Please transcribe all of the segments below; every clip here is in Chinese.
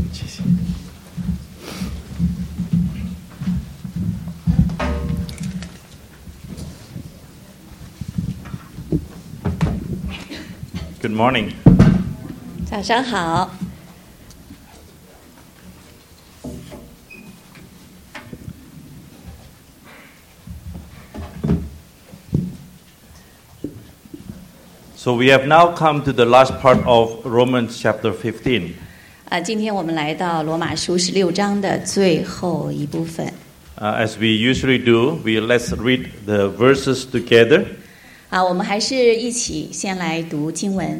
谢谢。Good morning. 早上好。 So we have now come to the last part of Romans chapter 15. 今天我们来到罗马书16章的最后一部分。 As we usually do, let's read the verses together. 我们还是一起先来读经文。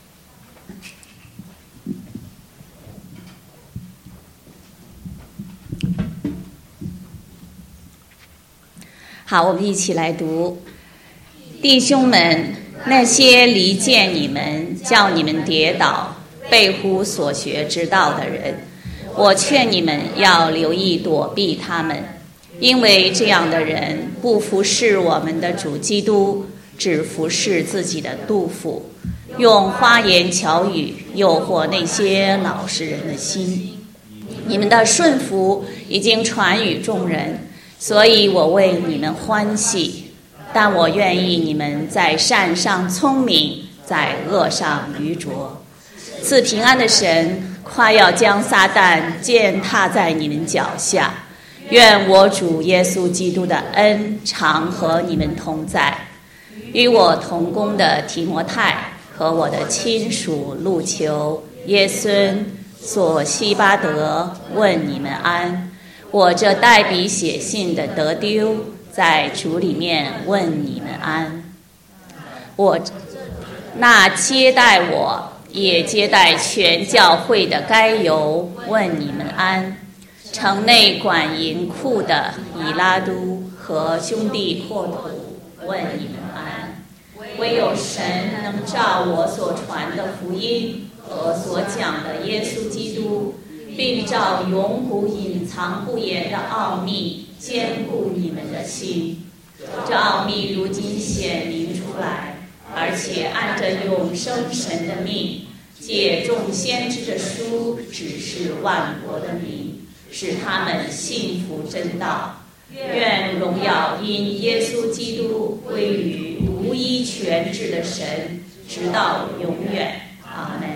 好，我们一起来读。弟兄们，那些离间你们、叫你们跌倒、背乎所学之道的人，我劝你们要留意躲避他们，因为这样的人不服侍我们的主基督，只服侍自己的肚腹，用花言巧语诱惑那些老实人的心。你们的顺服已经传与众人，所以我为你们欢喜。但我愿意你们在善上聪明，在恶上愚拙。赐平安的神快要将撒旦践踏在你们脚下。愿我主耶稣基督的恩常和你们同在。与我同工的提摩太和我的亲属路求、耶孙、索西巴德问你们安。我这代笔写信的德丢在主里面问你们安。我那接待我也接待全教会的该由问你们安。城内管银库的以拉都和兄弟霍土问你们安。唯有神能照我所传的福音和所讲的耶稣基督，并照永古隐藏不言的奥秘坚固你们的心。这奥秘如今显明出来，而且按着永生神的命，借众先知的书指示万国的民，使他们信服真道。愿荣耀因耶稣基督归于独一全智的神，直到永远。阿们。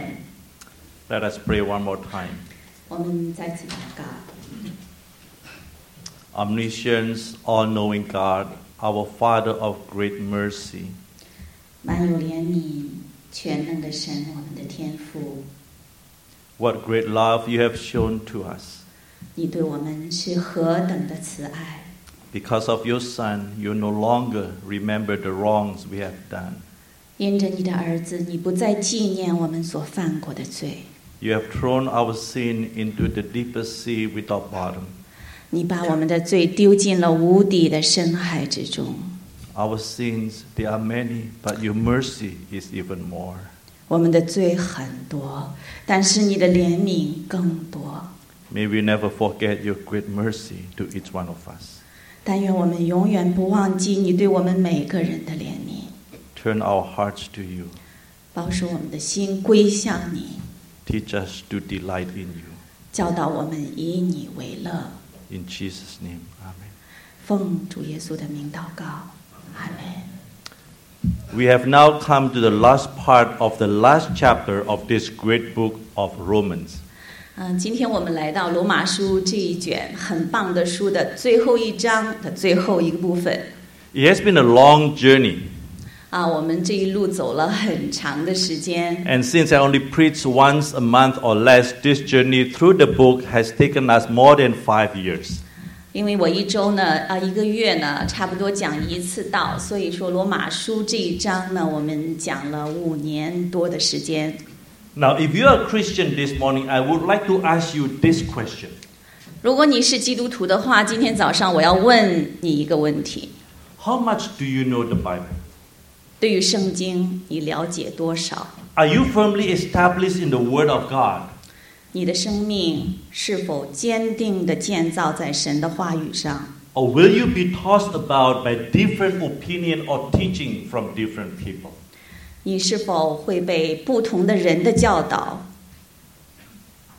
Let us pray one more time. 我们再次祷告。 Omniscience, all-knowing God, our Father of great mercy. 满有怜悯、全能的神，我们的天父。 What great love you have shown to us. 你对我们是何等的慈爱。 Because of your Son, you no longer remember the wrongs we have done. 因着你的儿子，你不再纪念我们所犯过的罪。 You have thrown our sin into the deepest sea without bottom. 你把我们的罪丢进了无底的深海之中。 Our sins, they are many, but your mercy is even more. 我们的罪很多，但是你的怜悯更多。 May we never forget your great mercy to each one of us. 但愿我们永远不忘记你对我们每个人的怜悯。 Turn our hearts to you. 保守我们的心归向你。 Teach us to delight in you. 教导我们以你为乐。 In Jesus' name, Amen. 奉主耶稣的名祷告，阿们。 We have now come to the last part of the last chapter of this great book of Romans. 今天我们来到罗马书这一卷很棒的书的最后一章的最后一个部分。 It has been a long journey. 我们这一路走了很长的时间。 And since I only preach once a month or less, this journey through the book has taken us more than 5 years. 因为我一周呢，一个月呢，差不多讲一次道，所以说罗马书这一章呢，我们讲了5年多的时间。 Now, if you are a Christian this morning, I would like to ask you this question. 如果你是基督徒的话，今天早上我要问你一个问题。 How much do you know the Bible? 对于圣经，你了解多少？ Are you firmly established in the Word of God? 你的生命是否坚定地建造在神的话语上？ Or will you be tossed about by different opinion or teaching from different people? 你是否会被不同的人的教导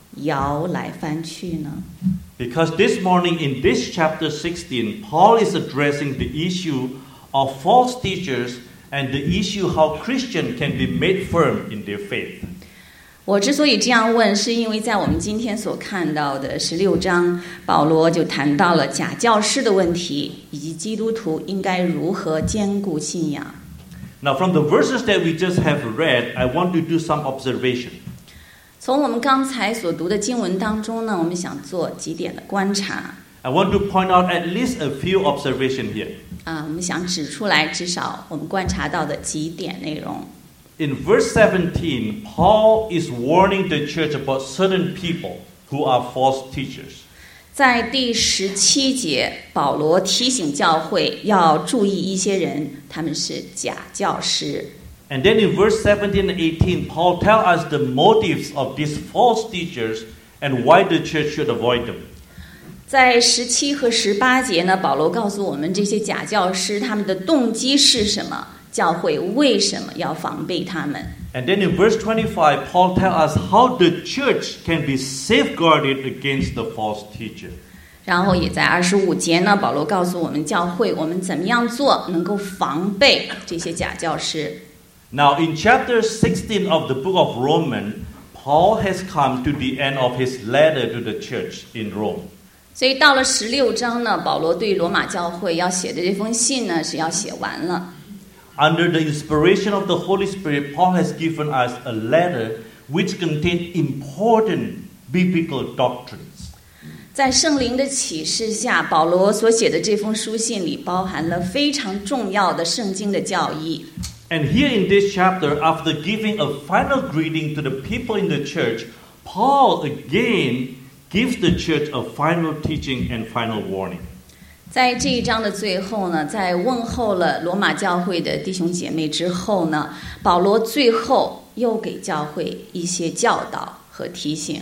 摇来翻去呢？ Because this morning in this chapter 16, Paul is addressing the issue of false teachers and the issue how Christians can be made firm in their faith. 我之所以这样问，是因为在我们今天所看到的16章，保罗就谈到了假教师的问题，以及基督徒应该如何坚固信仰。 Now, from the verses that we just have read, I want to do some observation. 从我们刚才所读的经文当中呢，我们想做几点的观察。 I want to point out at least a few observations here. 我们想指出来至少我们观察到的几点内容。 In verse 17, Paul is warning the church about certain people who are false teachers. 在第17节，保罗提醒教会要注意一些人，他们是假教师。 And then in verse 17 and 18, Paul tells us the motives of these false teachers and why the church should avoid them. 在17和18节呢，保罗告诉我们这些假教师他们的动机是什么，教会为什么要防备他们。 And then in verse 25, Paul tells us how the church can be safeguarded against the false teacher. 然后也在25节呢，保罗告诉我们教会我们怎么样做能够防备这些假教师。 Now in chapter 16 of the book of Romans, Paul has come to the end of his letter to the church in Rome. 所以到了16章呢，保罗对罗马教会要写的这封信呢是要写完了。 Under the inspiration of the Holy Spirit, Paul has given us a letter which contains important biblical doctrines. 在圣灵的启示下，保罗所写的这封书信里包含了非常重要的圣经的教义。 And here in this chapter, after giving a final greeting to the people in the church, Paul again gives the church a final teaching and final warning. 在这一章的最后呢，在问候了罗马教会的弟兄姐妹之后呢，保罗最后又给教会一些教导和提醒。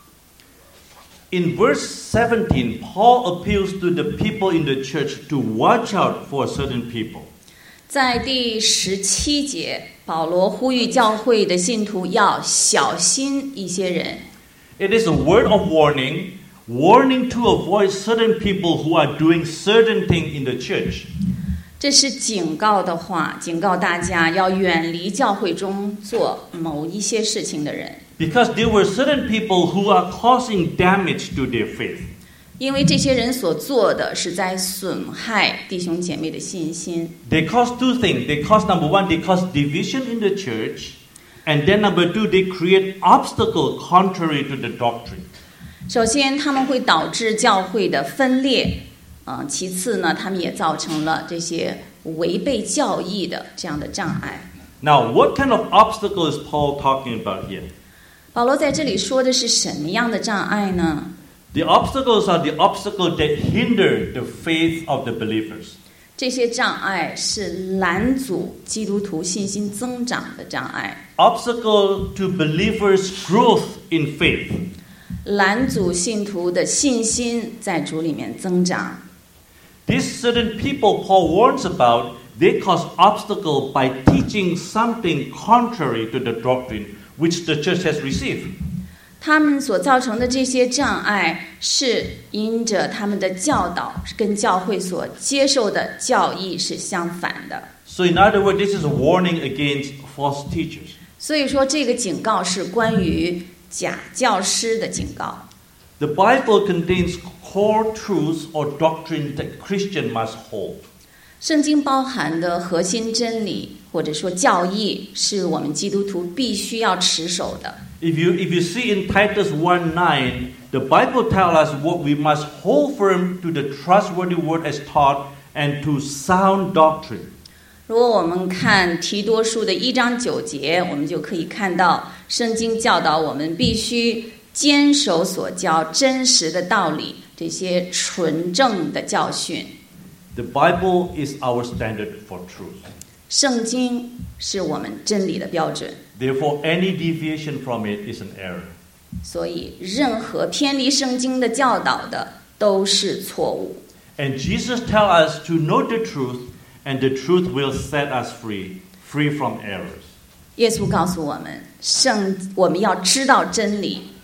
In verse 17, Paul appeals to the people in the church to watch out for certain people. 在第17节，保罗呼吁教会的信徒要小心一些人。 It is a word of warning, warning to avoid certain people who are doing certain things in the church. 这是警告的话，警告大家要远离教会中做某一些事情的人。 Because there were certain people who are causing damage to their faith. 因为这些人所做的是在损害弟兄姐妹的信心。 They cause two things. They cause, number one, they cause division in the church. And then number two, they create obstacle contrary to the doctrine. 首先，他们会导致教会的分裂，其次呢，他们也造成了这些违背教义的这样的障碍。 Now, what kind of obstacle is Paul talking about here? 保罗在这里说的是什么样的障碍呢？ The obstacles are the obstacles that hinder the faith of the believers. 这些障碍是拦阻基督徒信心增长的障碍， Obstacle to believers' growth in faith. 拦阻信徒的信心在主里面增长。 These certain people Paul warns about, they cause obstacle by teaching something contrary to the doctrine which the church has received. 他们所造成的这些障碍，是因着他们的教导跟教会所接受的教义是相反的。 So in other words, this is a warning against false teachers. 所以说，这个警告是关于假教师的警告。 The Bible contains core truths or doctrines that Christians must hold. 圣经包含的核心真理或者说教义，是我们基督徒必须要持守的。 If you see in Titus 1:9, the Bible tells us what we must hold firm to the trustworthy word as taught and to sound doctrine. 如果我们看提多书的1章9节，我们就可以看到圣经教导我们必须坚守所教真实的道理，这些纯正的教训。 The Bible is our standard for truth. 圣经是我们真理的标准， Therefore, any deviation from it is an error. 所以任何偏离圣经的教导的都是错误。 And Jesus tells us to know the truth, and the truth will set us free, free from errors. 耶稣告诉我们，我们要知道真理，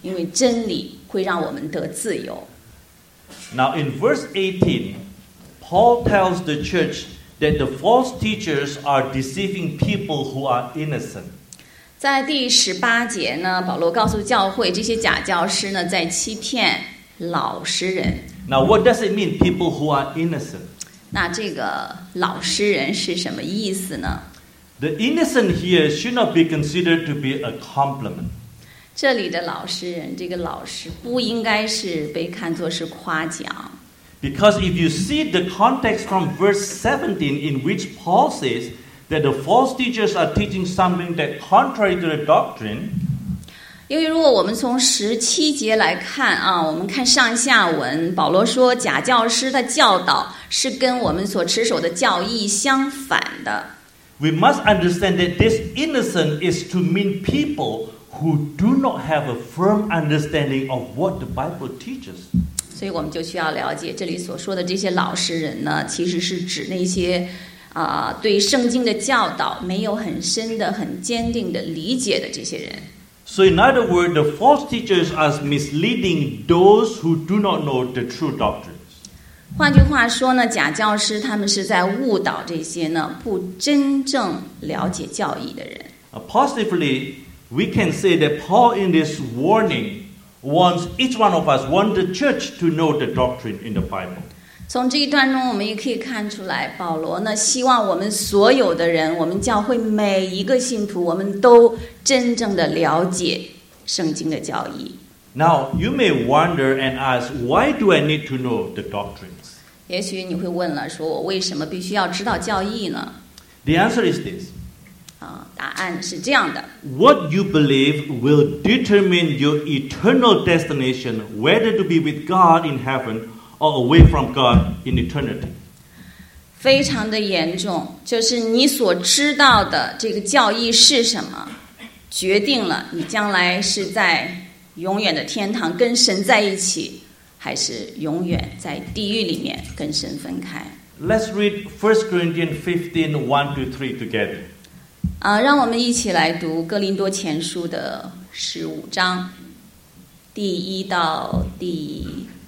因为真理会让我们得自由。 Now in verse 18, Paul tells the church that the false teachers are deceiving people who are innocent. 在第18节呢，保罗告诉教会，这些假教师呢在欺骗老实人。 Now what does it mean, people who are innocent? 那这个老实人是什么意思呢？ The innocent here should not be considered to be a compliment. 这里的老实人，这个老实不应该是被看作是夸奖。 Because if you see the context from verse 17 in which Paul says that the false teachers are teaching something that contrary to the doctrine, 因为如果我们从17节来看啊，我们看上下文，保罗说假教师的教导是跟我们所持守的教义相反的。 we must understand that this innocent is to mean people who do not have a firm understanding of what the Bible teaches. 所以我们就需要了解这里所说的这些老实人呢，其实是指那些对圣经的教导没有很深的、很坚定的理解的这些人。 So in other words, the false teachers are misleading those who do not know the true doctrines. 换句话说呢，假教师他们是在误导这些呢不真正了解教义的人。 Positively, we can say that Paul in this warning wants each one of us, wants the church to know the doctrine in the Bible. 从这一段中，我们也可以看出来，保罗呢希望我们所有的人，我们教会每一个信徒，我们都真正的了解圣经的教义。 Now, you may wonder and ask, why do I need to know the doctrines? 也许你会问了，说我为什么必须要知道教义呢？ The answer is this. 答案是这样的。 What you believe will determine your eternal destination, whether to be with God in heaven or away from God in eternity. 非常的严重，就是你所知道的这个教义是什么，决定了你将来是在永远的天堂跟神在一起，还是永远在地狱里面跟神分开。 Let's read 1 Corinthians 15, 1 to 3 together. 让我们一起来读哥林多前书的15章第1到第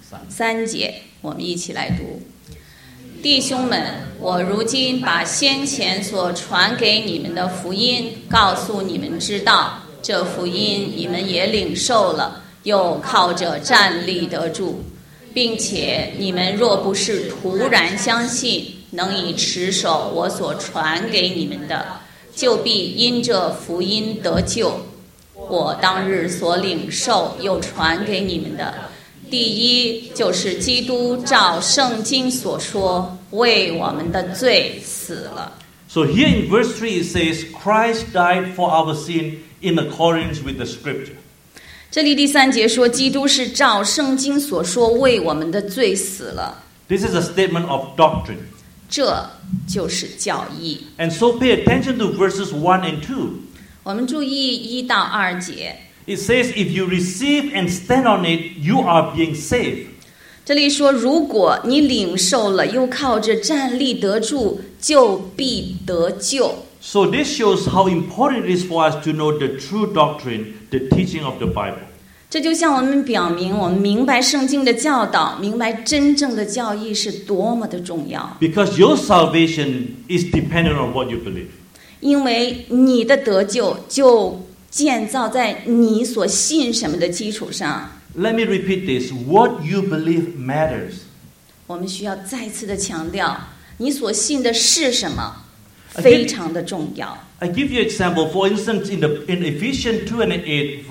3节，我们一起来读。弟兄们，我如今把先前所传给你们的福音告诉你们知道，这福音你们也领受了，又靠着站立得住，并且你们若不是突然相信，能以持守我所传给你们的，就必因这福音得救。我当日所领受又传给你们的，第一就是基督照圣经所说，为我们的罪死了。 So here in verse 3 it says, Christ died for our sin in accordance with the scripture. 这里第3节说，基督是照圣经所说，为我们的罪死了。 This is a statement of doctrine. 这就是教义。 And so pay attention to verses 1 and 2. 我们注意1到2节。 It says, if you receive and stand on it, you are being saved. 这里说，如果你领受了，又靠着站立得住，就必得救。 So this shows how important it is for us to know the true doctrine, the teaching of the Bible. 这就向我们表明，我们明白圣经的教导，明白真正的教义是多么的重要。 Because your salvation is dependent on what you believe. 因为你的得救就建造在你所信什么的基础上。 Let me repeat this. What you believe matters. 我们需要再次的强调，你所信的是什么，非常的重要。 I give you an example. For instance, in Ephesians 2 and 8,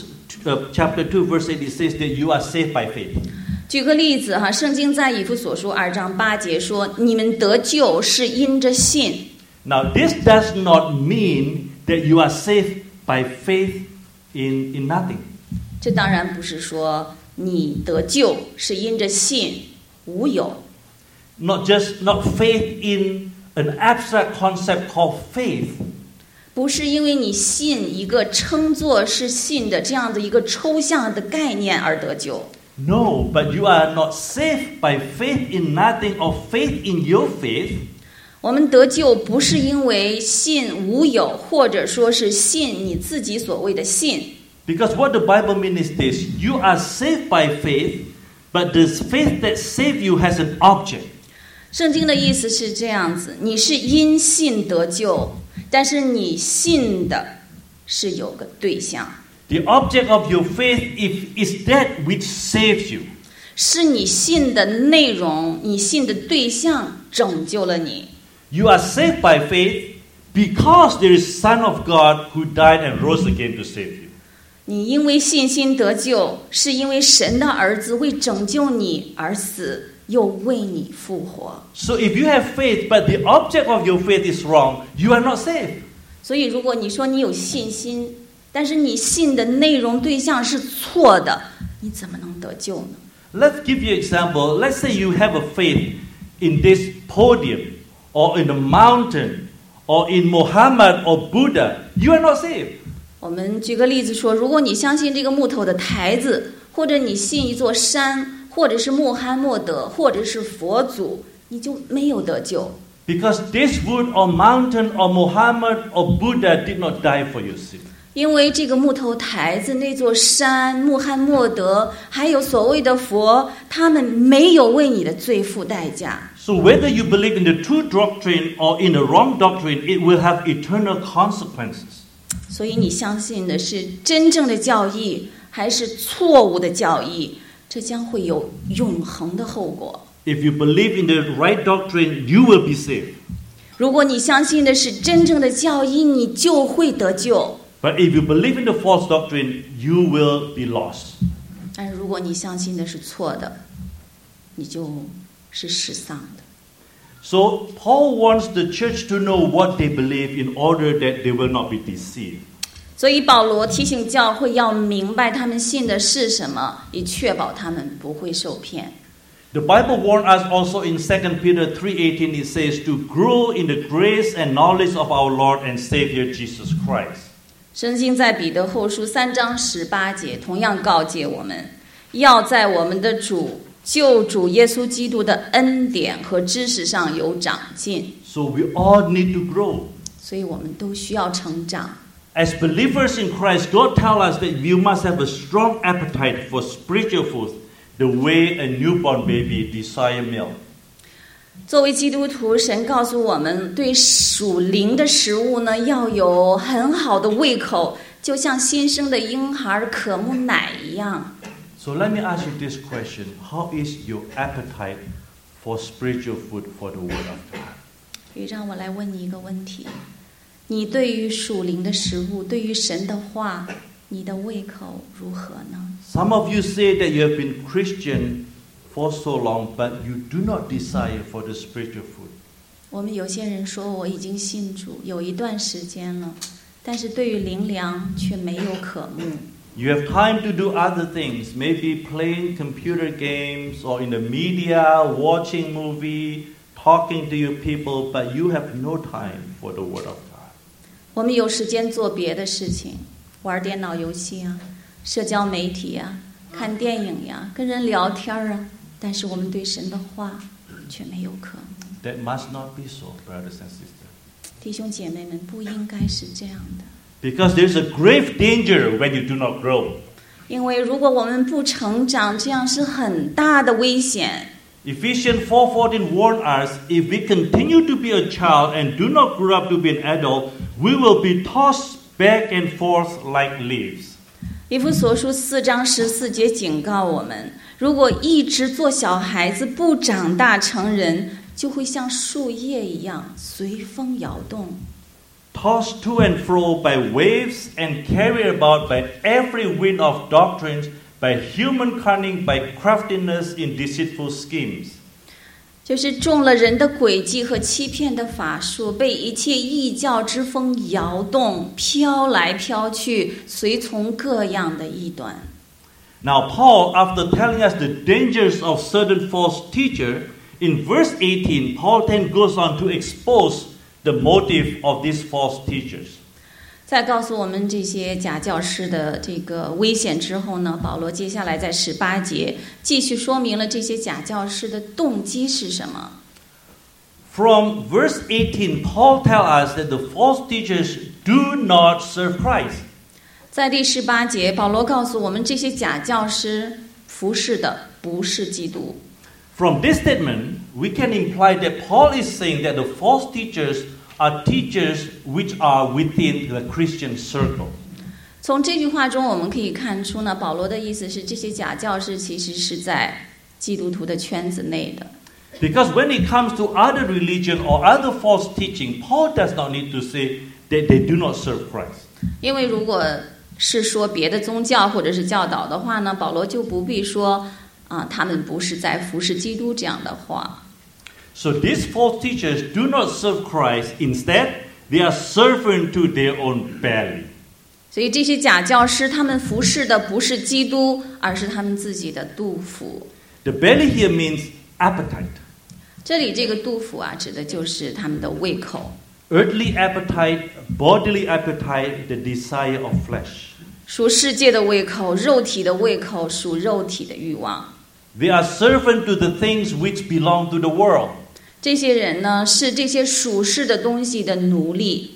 chapter 2, verse 8, it says that you are saved by faith. 举个例子哈，圣经在以弗所书2章8节说，你们得救是因着信。 Now, this does not mean that you are saved by faith in nothing. 这当然不是说你得救是因着信无有。 Not faith in an abstract concept called faith. 不是因为你信一个称作是信的这样的一个抽象的概念而得救。 No, but you are not saved by faith in nothing or faith in your faith. 我们得救不是因为信无有，或者说是信你自己所谓的信。 Because what the Bible means is this: you are saved by faith, but the faith that saves you has an object. 圣经的意思是这样子，你是因信得救，但是你信的是有个对象。 The object of your faith is that which saves you. 是你信的内容，你信的对象拯救了你。 You are saved by faith because there is Son of God who died and rose again to save you. 你因为信心得救，是因为神的儿子为拯救你而死，又为你复活。 So if you have faith, but the object of your faith is wrong, you are not saved. 所以如果你说你有信心，但是你信的内容对象是错的，你怎么能得救呢？ Let's give you an example. Let's say you have a faith in this podium, or in a mountain, or in Muhammad or Buddha. You are not saved. 我们举个例子说，如果你相信这个木头的台子，或者你信一座山，或者是穆罕默德，或者是佛祖，你就没有得救。 Because this wood or mountain or Muhammad or Buddha did not die for your sin. 因为这个木头台子、那座山、穆罕默德，还有所谓的佛，他们没有为你的罪付代价。 So whether you believe in the true doctrine or in the wrong doctrine, it will have eternal consequences. 所以你相信的是真正的教义，还是错误的教义，这将会有永恒的后果。 If you believe in the right doctrine, you will be saved. 如果你相信的是真正的教义，你就会得救。 But if you believe in the false doctrine, you will be lost. 但是如果你相信的是错的，你就是失丧的。 So Paul wants the church to know what they believe in order that they will not be deceived. 所以保罗提醒教会要明白他们信的是什么，以确保他们不会受骗。 The Bible warns us also in 2 Peter 3:18, it says to grow in the grace and knowledge of our Lord and Savior Jesus Christ. 圣经在彼得后书3章18节同样告诫我们，要在我们的救主耶稣基督的恩典和知识上有长进。 So we all need to grow. 所以我们都需要成长。 As believers in Christ, God tells us that we must have a strong appetite for spiritual food, the way a newborn baby desires milk. 作为基督徒，神告诉我们，对属灵的食物呢，要有很好的胃口，就像新生的婴孩渴慕奶一样。 So let me ask you this question. How is your appetite for spiritual food for the Word of God? 所以让我来问你一个问题，你对于属灵的食物，对于神的话，你的胃口如何呢？ Some of you say that you have been Christian for so long, but you do not desire for the spiritual food. 我们有些人说我已经信主有一段时间了，但是对于灵粮却没有渴慕。 You have time to do other things, maybe playing computer games or in the media, watching movie, talking to your people, but you have no time for the Word of God. 我们有时间做别的事情，玩电脑游戏啊，社交媒体啊，看电影呀，跟人聊天啊，但是我们对神的话却没有渴慕。 That must not be so, brothers and sisters. 弟兄姐妹们，不应该是这样的。 Because there's a grave danger when you do not grow. 因为如果我们不成长，这样是很大的危险。 Ephesians 4:14 warns us, if we continue to be a child and do not grow up to be an adult, we will be tossed back and forth like leaves. 以弗所书4章14节警告我们，如果一直做小孩子，不长大成人，就会像树叶一样随风摇动。 Tossed to and fro by waves and carried about by every wind of doctrines, by human cunning, by craftiness in deceitful schemes. 就是中了人的诡计和欺骗的法术，被一切异教之风摇动，飘来飘去，随从各样的异端。 Now Paul, after telling us the dangers of certain false teachers, in verse 18, Paul then goes on to expose the motive of these false teachers. 在告诉我们这些假教师的这个危险之后呢，保罗接下来在18节继续说明了这些假教师的动机是什么。 From verse 18, Paul tells us that the false teachers do not serve Christ. 在第18节，保罗告诉我们，这些假教师服侍的不是基督。 From this statement, we can imply that Paul is saying that the false teachers are teachers which are within the Christian circle. 从这句话中，我们可以看出呢，保罗的意思是，这些假教师其实是在基督徒的圈子内的。 Because when it comes to other religion or other false teaching, Paul does not need to say that they do not serve Christ. 因为如果是说别的宗教或者是教导的话呢，保罗就不必说他们不是在服侍基督这样的话。 So these false teachers do not serve Christ. Instead, they are servant to their own belly. 所以这些假教师，他们服侍的不是基督，而是他们自己的肚腹。 The belly here means appetite. 这里这个肚腹指的就是他们的胃口。 Earthly appetite, bodily appetite, the desire of flesh. 属世界的胃口，肉体的胃口，属肉体的欲望。 They are servant to the things which belong to the world. 这些人呢，是这些属世的东西的奴隶。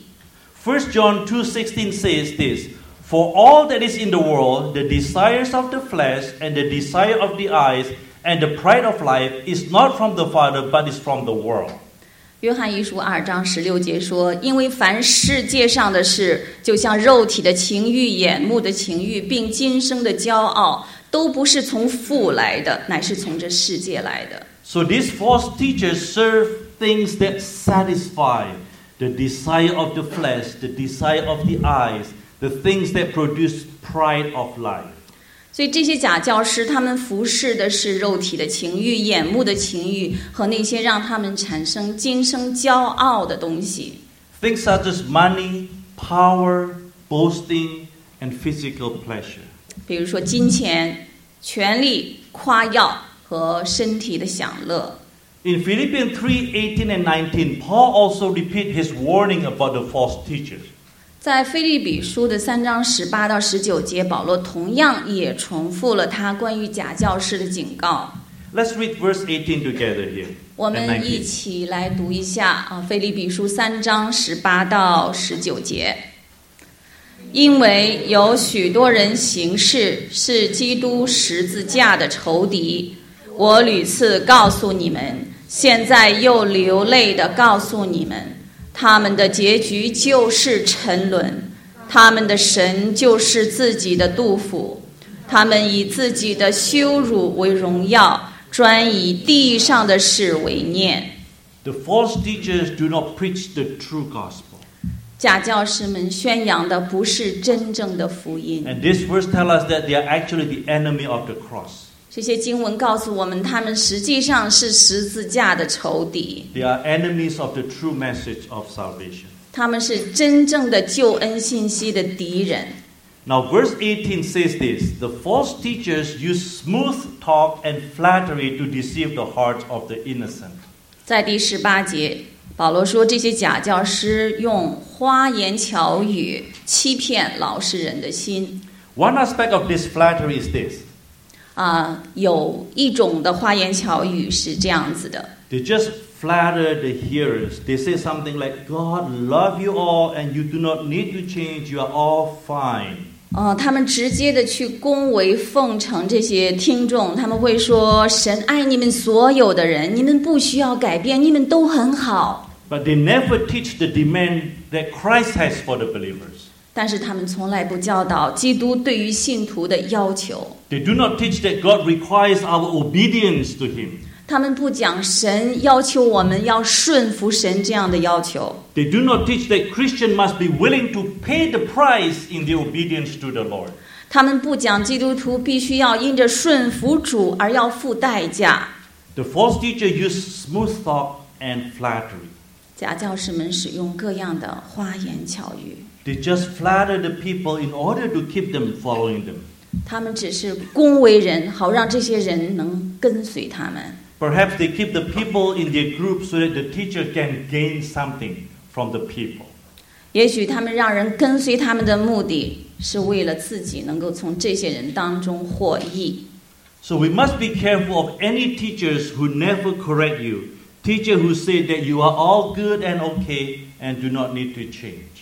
1 John 2:16 says this, For all that is in the world, the desires of the flesh and the desire of the eyes and the pride of life is not from the Father, but is from the world. 约翰一书2章16节说，因为凡世界上的事，就像肉体的情欲、眼目的情欲，并今生的骄傲，都不是从父来的，乃是从这世界来的。 So these false teachers serve things that satisfy the desire of the flesh, the desire of the eyes, the things that produce pride of life. 所以这些假教师，他们服侍的是肉体的情欲、眼目的情欲和那些让他们产生今生骄傲的东西。 Things such as money, power, boasting, and physical pleasure. 比如说金钱、权力、夸耀和身体的享乐。 In Philippians 3:18 and 19, Paul also repeats his warning about the false teachers. 在腓立比书的3章18到19节，保罗同样也重复了他关于假教师的警告。 Let's read verse 18 together here. 我们一起来读一下腓立比书3章18到19节。因为有许多人行事是基督十字架的仇敌，我屡次告诉你们，现在又流泪地告诉你们，他们的结局就是沉沦，他们的神就是自己的肚腹，他们以自己的羞辱为荣耀，专以地上的事为念。 The false teachers do not preach the true gospel. 假教师们宣扬的不是真正的福音。 And this verse tells us that they are actually the enemy of the cross. 这些经文告诉我们，他们实际上是十字架的仇敌。 They are enemies of the true message of salvation. 他们是真正的救恩信息的敌人。 Now verse 18 says this, the false teachers use smooth talk and flattery to deceive the hearts of the innocent. 在第18节，保罗说，这些假教师用花言巧语欺骗老实人的心。 One aspect of this flattery is this. 有一种的花言巧语是这样子的。 They just flatter the hearers. They say something like, God love you all and you do not need to change. You are all fine. 他们直接的去恭维奉承这些听众，他们会说，神爱你们所有的人，你们不需要改变，你们都很好。 But they never teach the demand that Christ has for the believers. 但是他们从来不教导基督对于信徒的要求。 They do not teach that God requires our obedience to Him. 他们不讲神要求我们要顺服神这样的要求。 They do not teach that Christian must be willing to pay the price in their obedience to the Lord. 他们不讲基督徒必须要因着顺服主而要付代价。 The false teacher use smooth talk and flattery. 假教师们使用各样的花言巧语。 They just flatter the people in order to keep them following them. 他们只是恭维人，好让这些人能跟随他们。 Perhaps they keep the people in their group so that the teacher can gain something from the people. 也许他们让人跟随他们的目的是为了自己能够从这些人当中获益。 So we must be careful of any teachers who never correct you. Teacher who say that you are all good and okay and do not need to change.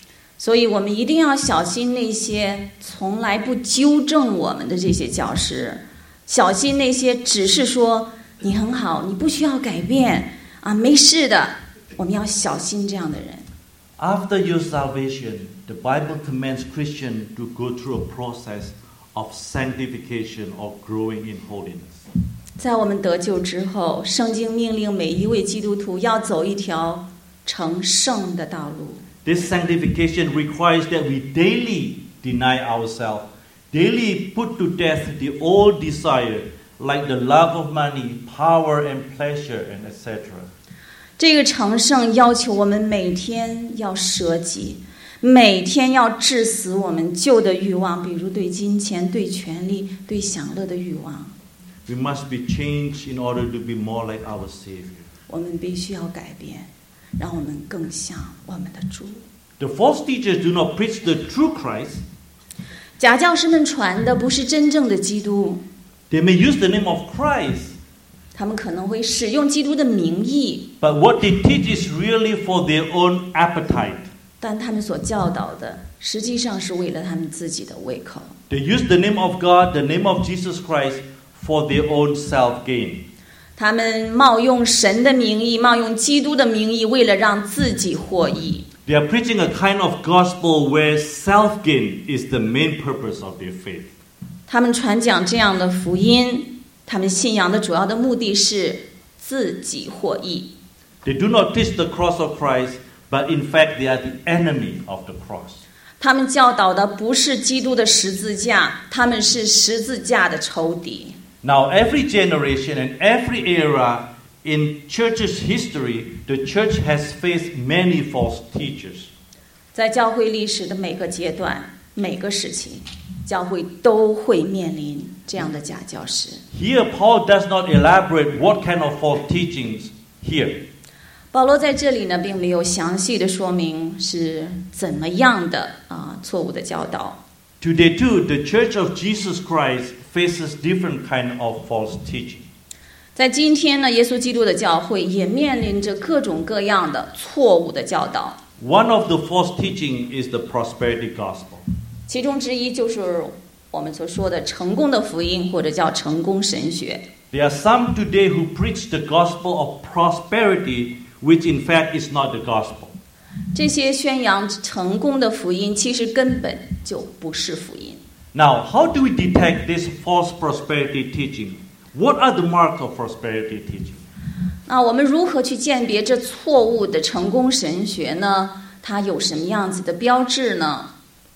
所以我们一定要小心那些从来不纠正我们的这些教师，小心那些只是说你很好，你不需要改变啊，没事的。我们要小心这样的人。 After your salvation, the Bible commands Christians to go through a process of sanctification or growing in holiness. 在我们得救之后，圣经命令每一位基督徒要走一条成圣的道路。 This sanctification requires that we daily deny ourselves, daily put to death the old desire, like the love of money, power and pleasure, and etc. 这个成圣要求我们每天要舍己，每天要治死我们旧的欲望，比如对金钱、对权力、对享乐的欲望。 We must be changed in order to be more like our Savior. 我们必须要改变，让我们更像我们的主。 The false teachers do not preach the true Christ. 假教师们传的不是真正的基督， They may use the name of Christ, 他们可能会使用基督的名义， but what they teach is really for their own appetite. 但他们所教导的实际上是为了他们自己的胃口。 They use the name of God, the name of Jesus Christ, for their own self-gain. 他们冒用神的名义，冒用基督的名义，为了让自己获益。 They are preaching a kind of gospel where self-gain is the main purpose of their faith. 他们传讲这样的福音，他们信仰的主要的目的是自己获益。 They do not teach the cross of Christ, but in fact they are the enemy of the cross. 他们教导的不是基督的十字架，他们是十字架的仇敌。 Now, every generation and every era in church's history, the church has faced many false teachers. 在教会历史的每个阶段、每个时期，教会都会面临这样的假教师。 Here, Paul does not elaborate what kind of false teachings here. 保罗在这里呢，并没有详细的说明是怎么样的错误的教导。 Today, too, the Church of Jesus Christ faces different kind of false teaching. 在今天呢，耶稣基督的教会也面临着各种各样的错误的教导。 One of the false teaching is the prosperity gospel. 其中之一就是我们所说的成功的福音，或者叫成功神学。 There are some today who preach the gospel of prosperity, which in fact is not the gospel. 这些宣扬成功的福音，其实根本就不是福音。 Now, how do we detect this false prosperity teaching? What are the marks of prosperity teaching? 那我们如何去鉴别这错误的成功神学呢？它有什么样子的标志呢？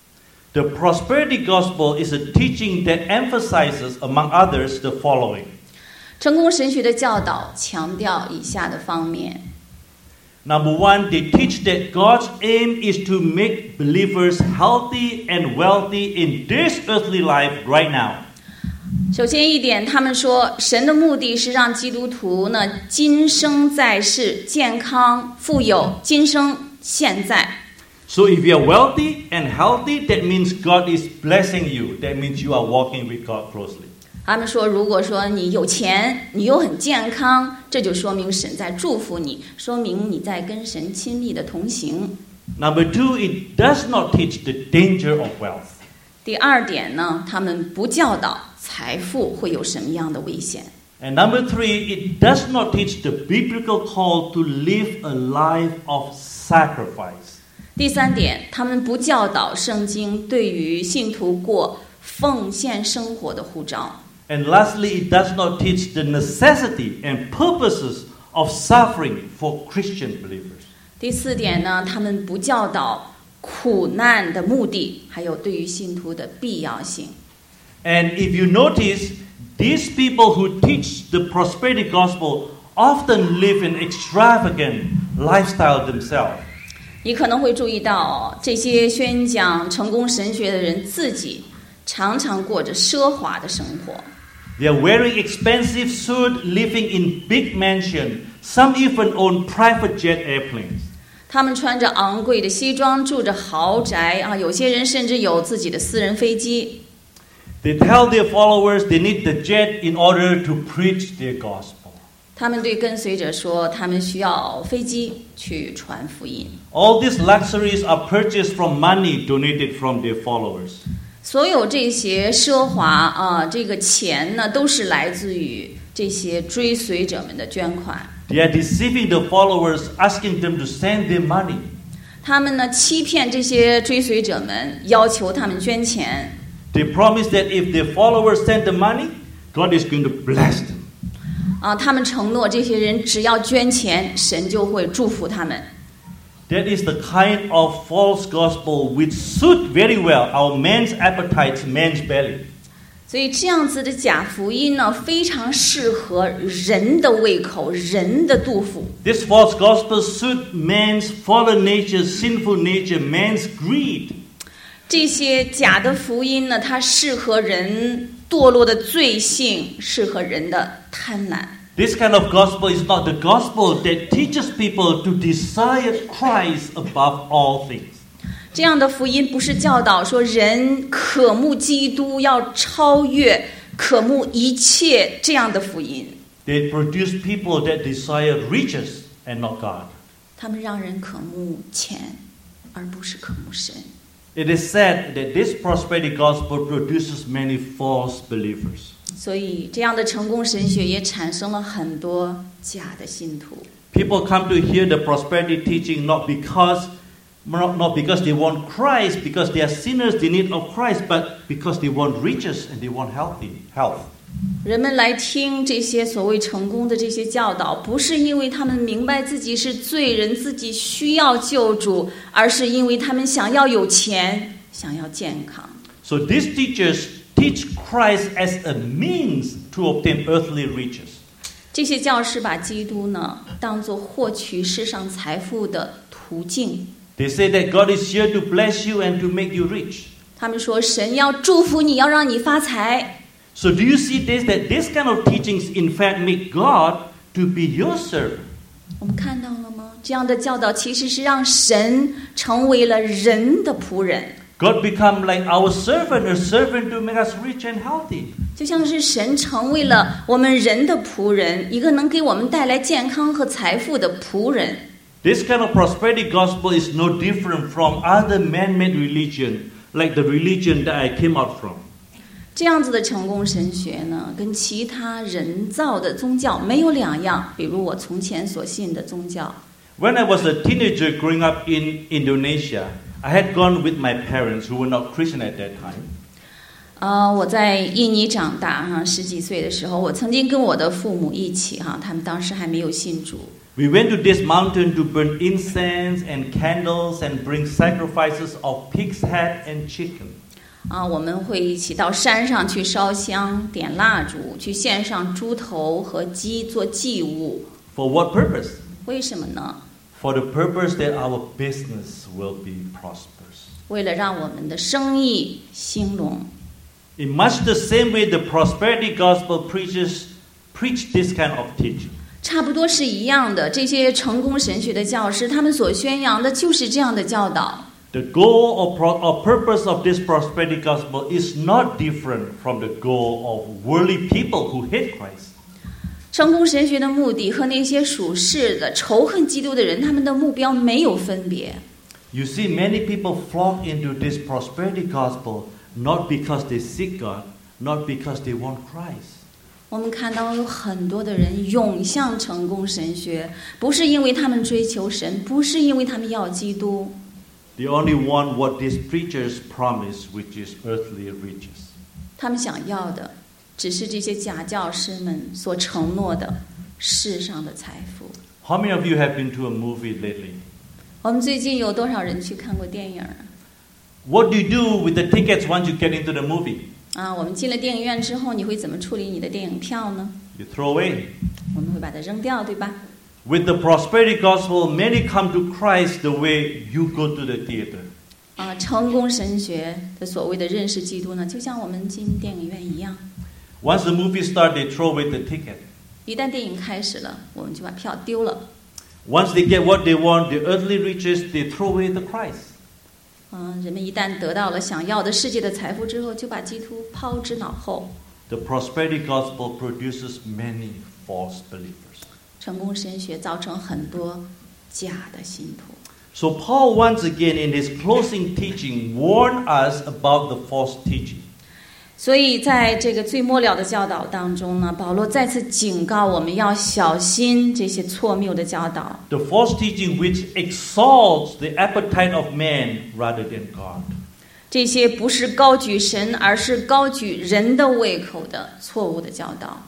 The prosperity gospel is a teaching that emphasizes, among others, the following. 成功神学的教导强调以下的方面。 Number one, they teach that God's aim is to make believers healthy and wealthy in this earthly life right now. 首先一点，他们说神的目的是让基督徒呢今生在世健康富有，今生现在。 So if you are wealthy and healthy, that means God is blessing you. That means you are walking with God closely. 他们说，如果说你有钱，你又很健康，这就说明神在祝福你，说明你在跟神亲密的同行。 Number two, it does not teach the danger of wealth. 第二点呢，他们不教导财富会有什么样的危险。 And number three, it does not teach the biblical call to live a life of sacrifice. 第三点，他们不教导圣经对于信徒过奉献生活的呼召。 And lastly, it does not teach the necessity and purposes of suffering for Christian believers. 第四点呢，他们不教导苦难的目的，还有对于信徒的必要性。 And if you notice, these people who teach the prosperity gospel often live an extravagant lifestyle themselves. 你可能会注意到，这些宣讲成功神学的人自己常常过着奢华的生活。 They are wearing expensive suits, living in big mansions. Some even own private jet airplanes. 他们穿着昂贵的西装，住着豪宅啊，有些人甚至有自己的私人飞机。 They tell their followers they need the jet in order to preach their gospel. 他们对跟随者说，他们需要飞机去传福音。 All these luxuries are purchased from money donated from their followers. 所有这些奢华这个钱呢，都是来自于这些追随者们的捐款。 They are deceiving the followers, asking them to send their money. 他们呢，欺骗这些追随者们，要求他们捐钱。 They promise that if their followers send the money, God is going to bless them. 他们承诺这些人只要捐钱，神就会祝福他们。 That is the kind of false gospel which suit very well our man's appetite, man's belly. 所以这样子的假福音呢，非常适合人的胃口、人的肚腹。 This false gospel suit man's fallen nature, sinful nature, man's greed. 这些假的福音呢，它适合人堕落的罪性，适合人的贪婪。 This kind of gospel is not the gospel that teaches people to desire Christ above all things. 这样的福音不是教导说人渴慕基督，要超越、渴慕一切这样的福音。 They produce people that desire riches and not God. 他们让人渴慕钱，而不是渴慕神。 It is said that this prosperity gospel produces many false believers. 所以这样的成功神学也产生了很多假的信徒。 People come to hear the prosperity teaching not because they want Christ, because they are sinners, they need of Christ, but because they want riches and they want health. 人们来听这些所谓成功的这些教导，不是因为他们明白自己是罪人，自己需要救主，而是因为他们想要有钱，想要健康。 So these teachers teach Christ as a means to obtain earthly riches. 这些教师把基督呢当作获取世上财富的途径。 They say that God is here to bless you and to make you rich. 他们说神要祝福你，要让你发财。 So do you see that this kind of teachings in fact make God to be your servant? 我们看到了吗？这样的教导其实是让神成为了人的仆人。 God become like our servant, a servant to make us rich and healthy. 就像是神成为了我们人的仆人，一个能给我们带来健康和财富的仆人。 This kind of prosperity gospel is no different from other man-made religion, like the religion that I came out from. 这样子的成功神学呢，跟其他人造的宗教没有两样。比如我从前所信的宗教。 When I was a teenager growing up in Indonesia, I had gone with my parents who were not Christian at that time. 我在印尼长大10几岁的时候，我曾经跟我的父母一起他们当时还没有信主。 We went to this mountain to burn incense and candles and bring sacrifices of pig's head and chicken. 我们会一起到山上去烧香、点蜡烛，去献上猪头和鸡做祭物。 For what purpose? 为什么呢？ For the purpose that our business will be prosperous. 为了让我们的生意兴隆。 In much the same way, the prosperity gospel preach this kind of teaching. 差不多是一样的，这些成功神学的教师，他们所宣扬的就是这样的教导。 The goal or purpose of this prosperity gospel is not different from the goal of worldly people who hate Christ. 成功神学的目的和那些属世的仇恨基督的人，他们的目标没有分别。 You see, many people flock into this prosperity gospel not because they seek God, not because they want Christ. 我们看到有很多的人涌向成功神学，不是因为他们追求神，不是因为他们要基督。 They only want what these preachers promise, which is earthly riches. 他们想要的只是这些假教师们所承诺的世上的财富。 How many of you have been to a movie lately? 我们最近有多少人去看过电影 ？What do you do with the tickets once you get into the movie? 我们进了电影院之后，你会怎么处理你的电影票呢？ You throw away. 我们会把它扔掉，对吧？ With the prosperity gospel, many come to Christ the way you go to the theater. 成功神学的所谓的认识基督呢，就像我们进电影院一样。 Once the movie starts, they throw away the ticket. 一旦电影开始了，我们就把票丢了。 Once they get what they want, the earthly riches, they throw away the Christ. 人们一旦得到了想要的世界的财富之后，就把基督抛之脑后。 The prosperity gospel produces many false believers. 成功神学造成很多假的信徒。 So Paul once again in his closing teaching warned us about the false teaching. 所以在这个最末了的教导当中呢，保罗再次警告我们要小心这些错谬的教导。 The false teaching which exalts the appetite of man rather than God. 这些不是高举神，而是高举人的胃口的错误的教导。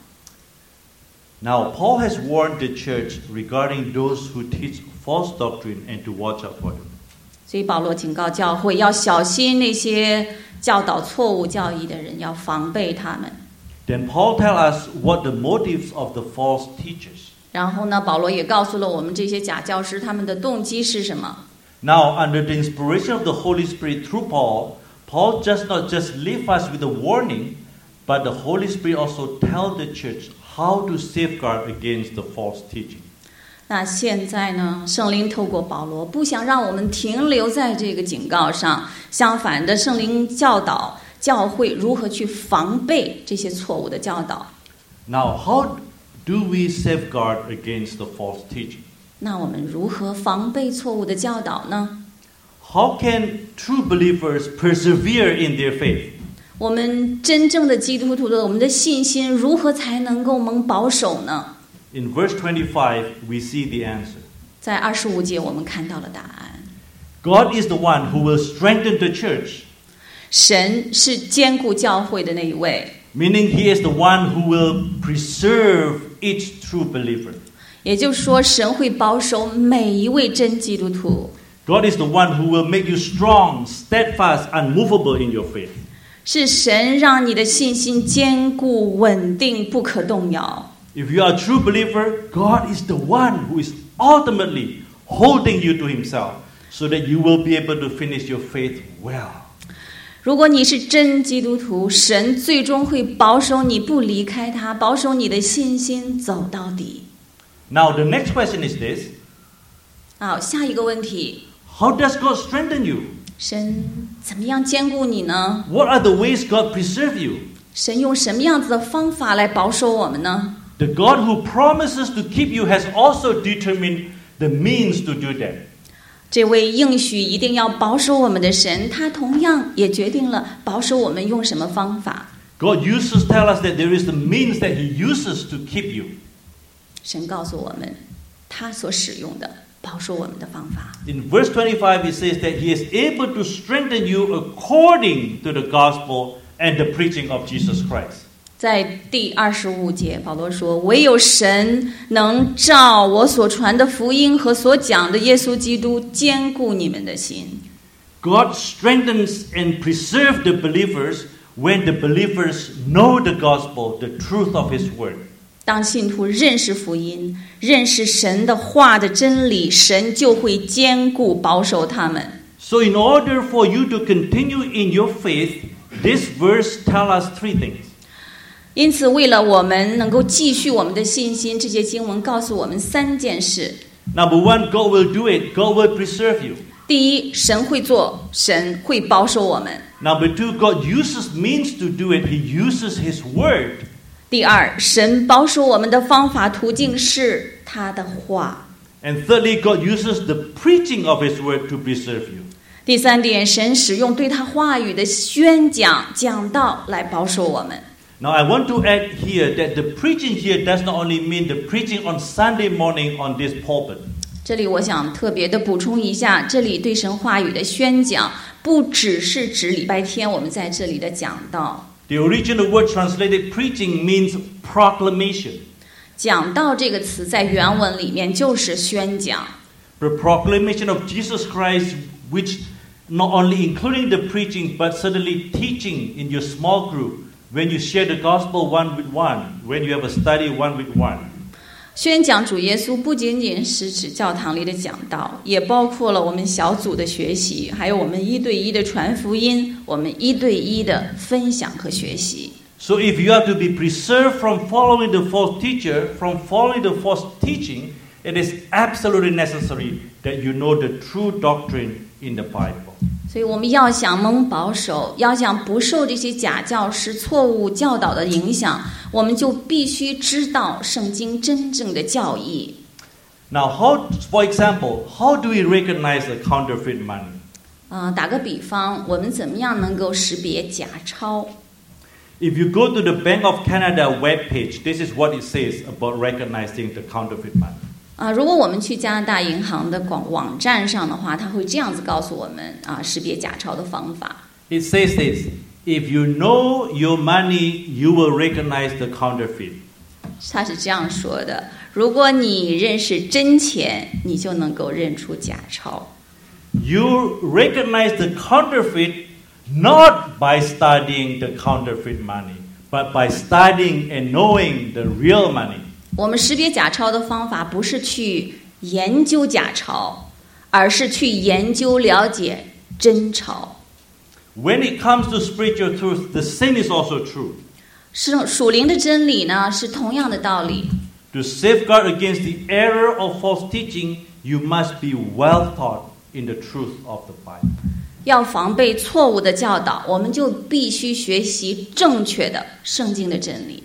Now, Paul has warned the church regarding those who teach false doctrine and to watch out for them. 所以保罗警告教会要小心那些教导错误教义的人，要防备他们。 Then Paul tells us what the motives of the false teachers. 然后呢，保罗也告诉了我们这些假教师他们的动机是什么。 Now, under the inspiration of the Holy Spirit through Paul, Paul does not just leave us with a warning, but the Holy Spirit also tells the church how to safeguard against the false teaching. 那现在呢，圣灵透过保罗不想让我们停留在这个警告上，相反的，圣灵教导教会如何去防备这些错误的教导。 Now, how do we safeguard against the false teaching? 那我们如何防备错误的教导呢？ How can true believers persevere in their faith? 我们真正的基督徒的我们的信心如何才能够蒙保守呢？ In verse 25, we see the answer. 在25节我们看到了答案。 God is the one who will strengthen the church, 神是坚固教会的那一位， meaning He is the one who will preserve each true believer. 也就是说，神会保守每一位真基督徒。 God is the one who will make you strong, steadfast, unmovable in your faith. 是神让你的信心坚固、稳定、不可动摇。 If you are a true believer, God is the one who is ultimately holding you to Himself so that you will be able to finish your faith well. 如果你是真基督徒，神最终会保守你不离开他，保守你的信心走到底。 Now the next question is this. 好，下一个问题， How does God strengthen you? 神怎么样坚固你呢？ What are the ways God preserve you? 神用什么样子的方法来保守我们呢？ The God who promises to keep you has also determined the means to do that. 这位应许一定要保守我们的神，他同样也决定了保守我们用什么方法。 God tell us that there is the means that He uses to keep you. 神告诉我们，他所使用的保守我们的方法。 In verse 25, it says that He is able to strengthen you according to the gospel and the preaching of Jesus Christ. 在第25节，保罗说：“唯有神能照我所传的福音和所讲的耶稣基督坚固你们的心。” God strengthens and preserves the believers when the believers know the gospel, the truth of His word. 当信徒认识福音，认识神的话的真理，神就会坚固保守他们。 So in order for you to continue in your faith, this verse tells us three things. 因此，为了我们能够继续我们的信心，这些经文告诉我们3件事。 Number one, God will do it. God will preserve you. 第一，神会做，神会保守我们。 Number two, God uses means to do it. He uses His word. 第二，神保守我们的方法途径是他的话。 And thirdly, God uses the preaching of His word to preserve you. 第三点，神使用对他话语的宣讲、讲道来保守我们。 Now, I want to add here that the preaching here does not only mean the preaching on Sunday morning on this pulpit. 这里我想特别的补充一下，这里对神话语的宣讲，不只是指礼拜天我们在这里的讲道。 The original word translated preaching means proclamation. 讲道这个词在原文里面就是宣讲。 The proclamation of Jesus Christ, which not only including the preaching, but certainly teaching in your small group.When you share the gospel one with one, when you have a study one with one. 宣讲主耶稣不仅仅是指教堂里的讲道，也包括了我们小组的学习，还有我们1对1的传福音，我们1对1的分享和学习。 So if you have to be preserved from following the false teacher, from following the false teaching, it is absolutely necessary that you know the true doctrine in the Bible. 所以我们要想蒙保守，要想不受这些假教师错误教导的影响，我们就必须知道圣经真正的教义。 Now, for example, how do we recognize the counterfeit money? 打个比方，我们怎么样能够识别假钞？ If you go to the Bank of Canada webpage, this is what it says about recognizing the counterfeit money. 如果我们去加拿大银行的网站上的话，它会这样子告诉我们识别假钞的方法。 It says this: if you know your money, you will recognize the counterfeit. 它是这样说的：如果你认识真钱，你就能够认出假钞。 You recognize the counterfeit not by studying the counterfeit money, but by studying and knowing the real money. 我们识别假钞的方法不是去研究假钞，而是去研究了解真钞。 When it comes to spiritual truth, the same is also true. 属灵的真理呢，是同样的道理。 To safeguard against the error of false teaching, you must be well taught in the truth of the Bible. 要防备错误的教导，我们就必须学习正确的圣经的真理。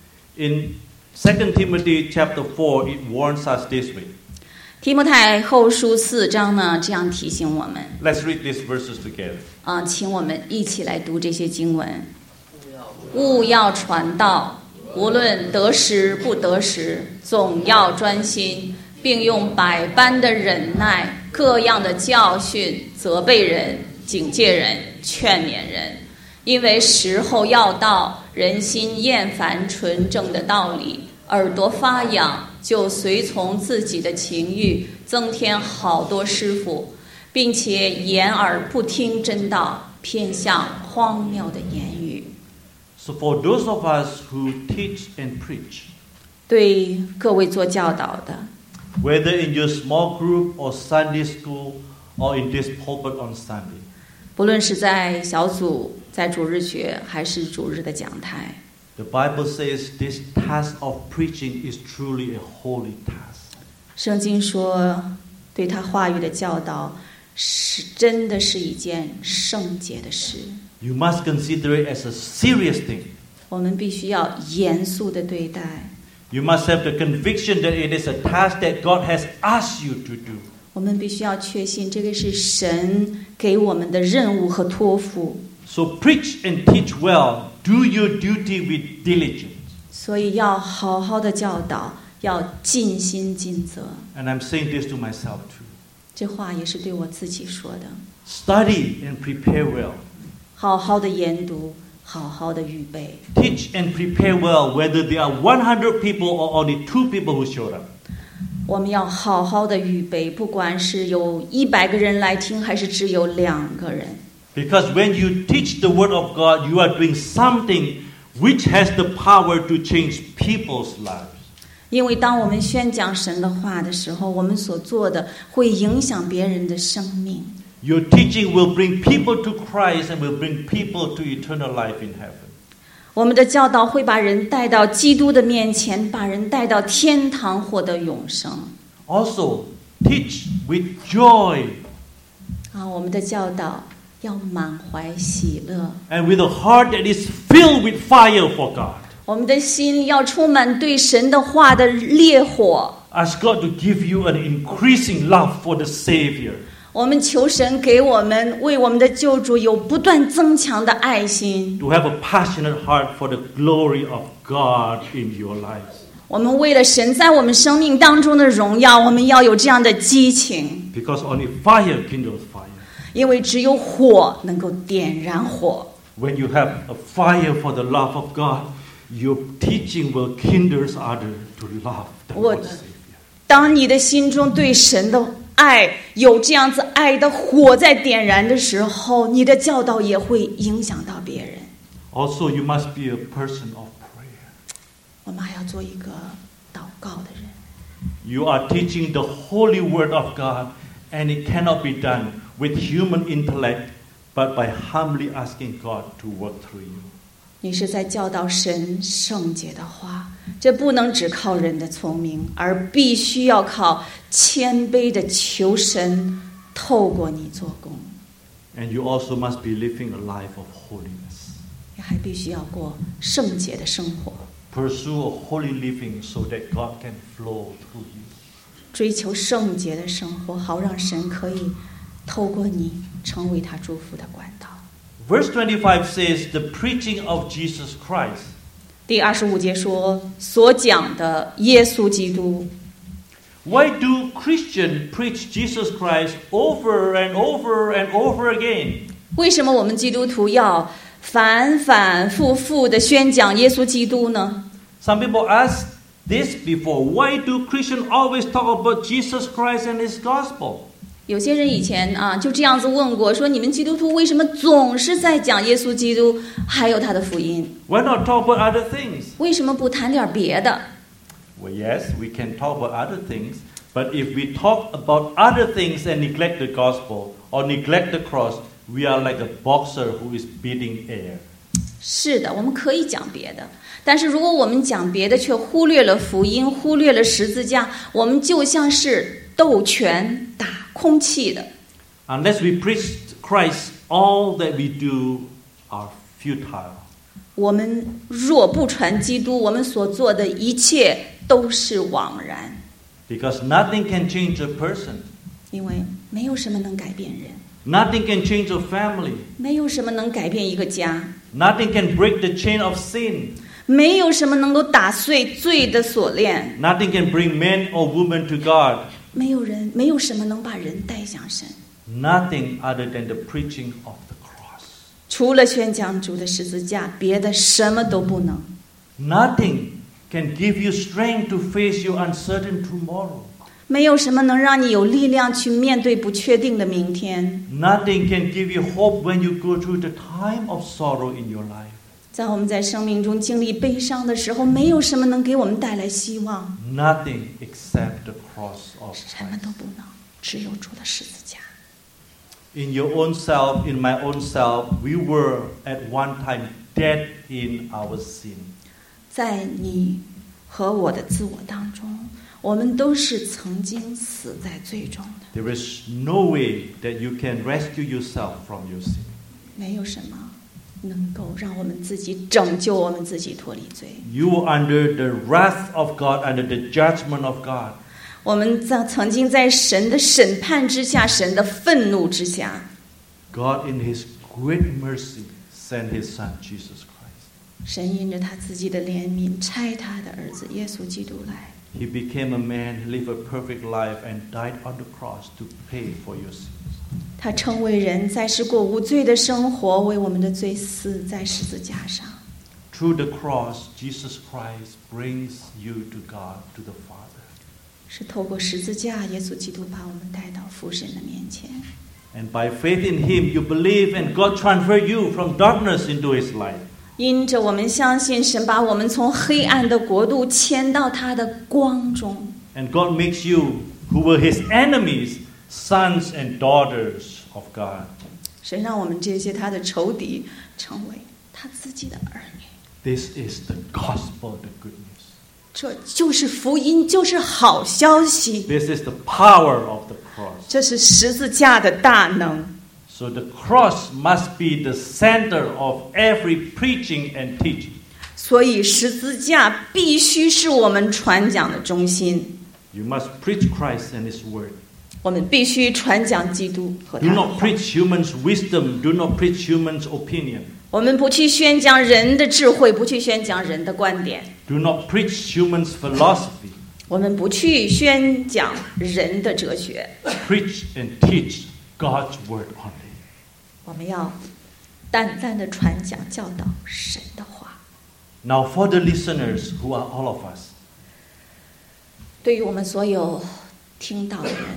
In 2 Timothy chapter 4, it warns us this way. 提摩太后书4章呢，这样提醒我们。 Let's read these verses together. 请我们一起来读这些经文。务要传道，无论得时不得时，总要专心，并用百般的忍耐，各样的教训，责备人，警戒人，劝勉人。因为时候要到，人心厌烦纯正的道理，耳朵发痒，就随从自己的情欲，增添好多师傅，并且掩耳不听真道，偏向荒谬的言语。 So for those of us who teach and preach, 对各位做教导的， whether in your small group or Sunday school or in this pulpit on Sunday, 不论是在小组、在主日学还是主日的讲台， the Bible says this task of preaching is truly a holy task. 圣经说，对他话语的教导真的是一件圣洁的事。 You must consider it as a serious thing. 我们必须要严肃的对待。 You must have the conviction that it is a task that God has asked you to do. 我们必须要确信，这个是神给我们的任务和托付。 So preach and teach well. Do your duty with diligence. 所以要好好的教导，要尽心尽责。 And I'm saying this to myself too. 这话也是对我自己说的。 Study and prepare well. 好好的研读，好好的预备。 Teach and prepare well, whether there are 100 people or only 2 people who showed up. 我们要好好的预备，不管是有100个人来听，还是只有2个人。 Because when you teach the word of God, you are doing something which has the power to change people's lives. 因为当我们宣讲神的话的时候，我们所做的会影响别人的生命。 Your teaching will bring people to Christ and will bring people to eternal life in heaven. 我们的教导会把人带到基督的面前，把人带到天堂，获得永生。 Also, teach with joy. 我们的教导要满怀喜乐。 And with a heart that is filled with fire for God. 我们的心要充满对神的话的烈火。 Ask God to give you an increasing love for the Savior. 我们求神给我们为我们的救主有不断增强的爱心。 To have a passionate heart for the glory of God in your lives. 我们为了神在我们生命当中的荣耀，我们要有这样的激情。 Because only fire kindles fire. 因为只有火能够点燃火。 When you have a fire for the love of God, your teaching will kindle others to love the Lord Savior. 当你的心中对神的爱有这样子爱的火在点燃的时候，你的教导也会影响到别人。 Also, you must be a person of prayer. 我们还要做一个祷告的人。 You are teaching the holy word of God, and it cannot be done with human intellect, but by humbly asking God to work through you. 你是在教导神圣洁的话，这不能只靠人的聪明，而必须要靠谦卑的求神透过你做工。 And you also must be living a life of holiness. 你还必须要过圣洁的生活， Pursue a holy living so that God can flow through you. 追求圣洁的生活，好让神可以透过你成为他祝福的管道。 Verse 25 says, the preaching of Jesus Christ. 第25节说，所讲的耶稣基督。 Why do Christians preach Jesus Christ over and over and over again? 为什么我们基督徒要反反复复的宣讲耶稣基督呢？ Some people ask this before. Why do Christians always talk about Jesus Christ and His gospel? 有些人以前就这样子问过，说你们基督徒为什么总是在讲耶稣基督还有他的福音？ Why not talk about other things? 为什么不谈点别的？ Well, yes, we can talk about other things, but if we talk about other things and neglect the gospel or neglect the cross, we are like a boxer who is beating air. 是的，我们可以讲别的，但是如果我们讲别的却忽略了福音，忽略了十字架，我们就像是斗拳打空气的。 Unless we preach Christ, all that we do are futile. 我们若不传基督，我们所做的一切都是枉然， Because nothing can change a person. 因为没有什么能改变人， Nothing can change a family. 没有什么能改变一个家， Nothing can break the chain of sin. 没有什么能够打碎罪的锁链， Nothing can bring men or women to God. 没有什么能把人带向神， Nothing other than the preaching of the cross. 除了宣讲主的十字架，别的什么都不能。 Nothing can give you strength to face your uncertain tomorrow. 没有什么能让你有力量去面对不确定的明天。 Nothing can give you hope when you go through the time of sorrow in your life. 在我们在生命中经历悲伤的时候，没有什么能给我们带来希望， Nothing except the cross of 什么 Christ. 都不能，只有主的十字架。 In your own self, in my own self, we were at one time dead in our sin. 在你和我的自我当中，我们都是曾经死在罪中的， There is no way that you can rescue yourself from your sin. 没有什么能够让我们自己拯救我们自己脱离罪。 You were under the wrath of God, under the judgment of God. 我们曾经在神的审判之下，神的愤怒之下， God in His great mercy sent His Son, Jesus Christ. 神因着他自己的怜悯，差他的儿子耶稣基督来。 He became a man, lived a perfect life, and died on the cross to pay for your sins. 他成为人，在世过无罪的生活，为我们的罪死在十字架上。 Through the cross, Jesus Christ brings you to God, to the Father. 是透过十字架，耶稣基督把我们带到父神的面前。 And by faith in Him, you believe, and God transferred you from darkness into His light. 因着我们相信，神把我们从黑暗的国度迁到他的光中。 And God makes you, who were His enemies, sons and daughters of God. 神让我们这些他的仇敌成为他自己的儿女。 This is the gospel, the good news. 这就是福音，就是好消息。 This is the power of the cross. 这是十字架的大能。 So the cross must be the center of every preaching and teaching. 所以十字架必须是我们传讲的中心。 You must preach Christ and His word. 我们必须传讲基督和 Do 他的 not 话。 preach humans' wisdom. Do not preach humans' opinion. 我们不去宣讲人的智慧，不去宣讲人的观点， Do not preach humans' philosophy. 我们不去宣讲人的哲学， Preach and teach God's word only. 我们要淡淡的传讲教导神的话。 Now for the listeners who are all of us, 对于我们所有听到的人，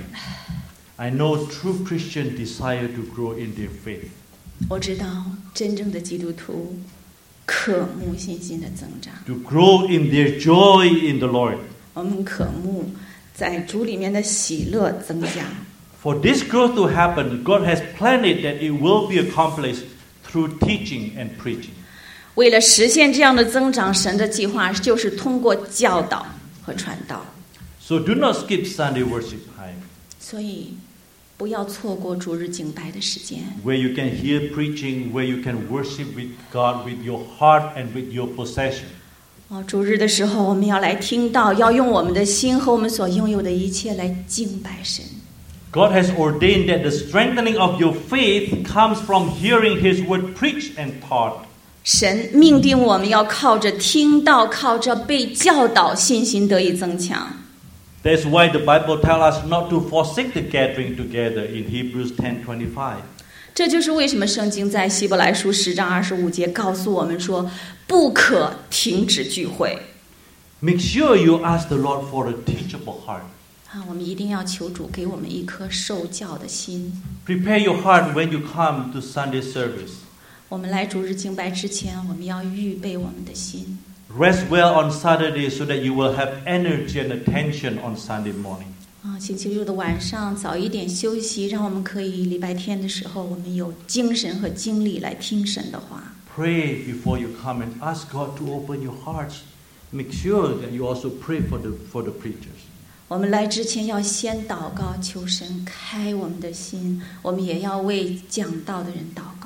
I know true Christians desire to grow in their faith. 我知道真正的基督徒渴慕信心的增长， To grow in their joy in the Lord. 我们渴慕在主里面的喜乐增加。 For this growth to happen, God has planned it that it will be accomplished through teaching and preaching. 为了实现这样的增长，神的计划就是通过教导和传道。 So do not skip Sunday worship time. 所以不要错过主日敬拜的时间。 where you can hear preaching, where you can worship with God with your heart and with your possession. 主日的时候，我们要来听到，要用我们的心和我们所拥有的一切来敬拜神。 God has ordained that the strengthening of your faith comes from hearing His word preached and taught. 神命定我们要靠着听到，靠着被教导，信心得以增强。 That's why the Bible tells us not to forsake the gathering together in Hebrews 10:25. 这就是为什么圣经在希伯来书10章25节告诉我们说，不可停止聚会。 Make sure you ask the Lord for a teachable heart. 我们一定要求主给我们一颗受教的心。 Prepare your heart when you come to Sunday service. 我们来主日敬拜之前，我们要预备我们的心。 Rest well on Saturday so that you will have energy and attention on Sunday morning. 星期六的晚上早一点休息，让我们可以礼拜天的时候，我们有精神和精力来听神的话。 Pray before you come and ask God to open your hearts. Make sure that you also pray for the preachers. 我们来之前要先祷告，求神开我们的心，我们也要为讲道的人祷告。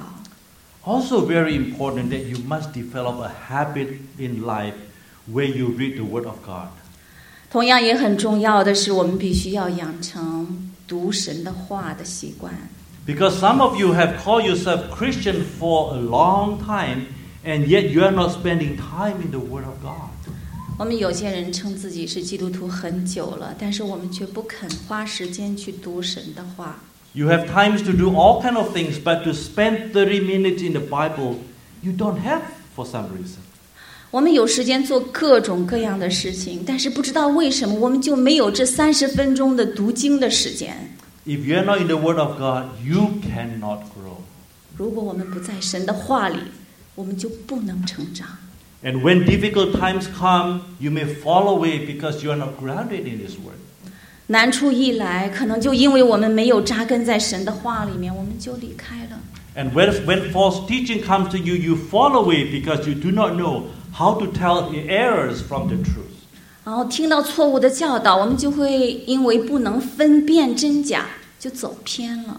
Also very important that you must develop a habit in life where you read the Word of God. 同样也很重要的是，我们必须要养成读神的话的习惯。 Because some of you have called yourself Christian for a long time, and yet you are not spending time in the Word of God. 我们有些人称自己是基督徒很久了，但是我们却不肯花时间去读神的话。 You have times to do all kind of things, but to spend 30 minutes in the Bible, you don't have for some reason. 我们有时间做各种各样的事情，但是不知道为什么我们就没有这30分钟的读经的时间。 If you are not in the Word of God, you cannot grow. 如果我们不在神的话里，我们就不能成长。 And when difficult times come, you may fall away because you are not grounded in His Word. 难处一来，可能就因为我们没有扎根在神的话里面，我们就离开了。 And when false teaching comes to you, you fall away because you do not know how to tell the errors from the truth. 然后听到错误的教导，我们就会因为不能分辨真假，就走偏了。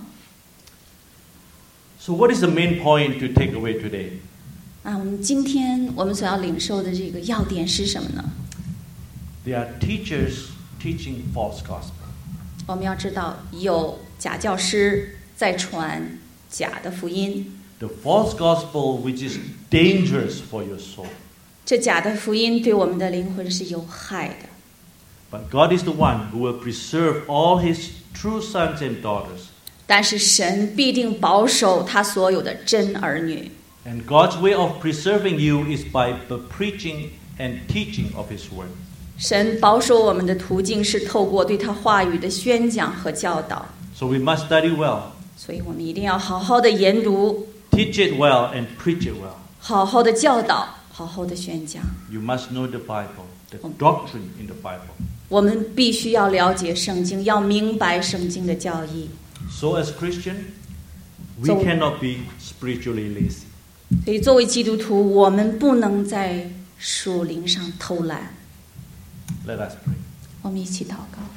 So what is the main point to take away today? 我们今天我们所要领受的这个要点是什么呢？ There are teachers teaching false gospel. 我们要知道，有假教师在传假的福音。 The false gospel which is dangerous for your soul. 这假的福音对我们的灵魂是有害的。 But God is the one who will preserve all His true sons and daughters. 但是神必定保守他所有的真儿女。 And God's way of preserving you is by the preaching and teaching of His word. 神保守我们的途径是透过对他话语的宣讲和教导。 So we must study well, 所以我们一定要好好的研读， teach it well, and preach it well. 好好的教导，好好的宣讲。 You must know the Bible, the doctrine in the Bible. 我们必须要了解圣经，要明白圣经的教义。 So as Christian, we So- cannot be spiritually lazy. 所以作为基督徒，我们不能在属灵上偷懒。 Let us pray. 我们一起祷告。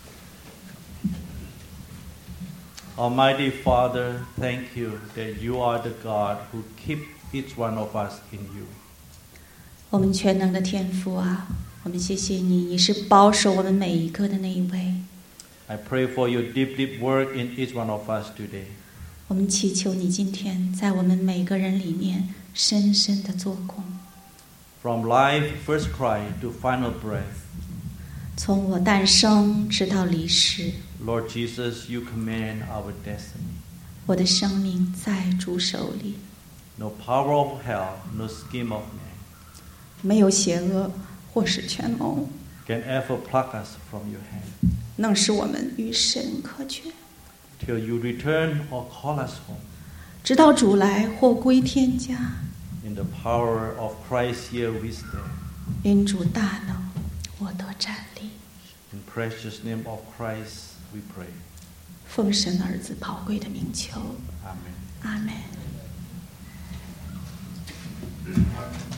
Almighty Father, thank you that you are the God who keep each one of us in you. 我们全能的天父啊，我们谢谢你，你是保守我们每一个的那一位。 I pray for your deep, deep work in each one of us today. 我们祈求你今天在我们每个人里面深深的做工， From life, first cry, to final breath. 从我诞生直到离世， Lord Jesus, you command our destiny. 我的生命在主手里， No power of hell, no scheme of man 没有邪恶或是权谋 can ever pluck us from your hand. 能使我们与神隔绝， Till you return or call us home. 直到主来或归天家。 In the power of Christ here we stand. 因主大能，我得站立。 In precious name of Christ we pray. 奉神儿子宝贵的名求， Amen. 阿门。